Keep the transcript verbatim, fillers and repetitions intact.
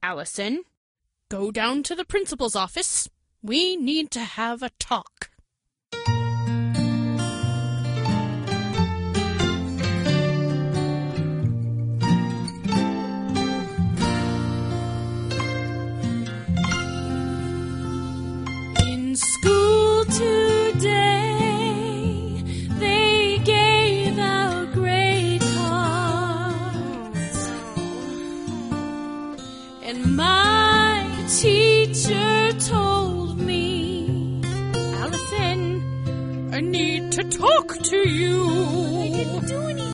Allison, go down to the principal's office. We need to have a talk. In school today, they gave out grade cards, and my teacher told me, Allison, I need to talk to you.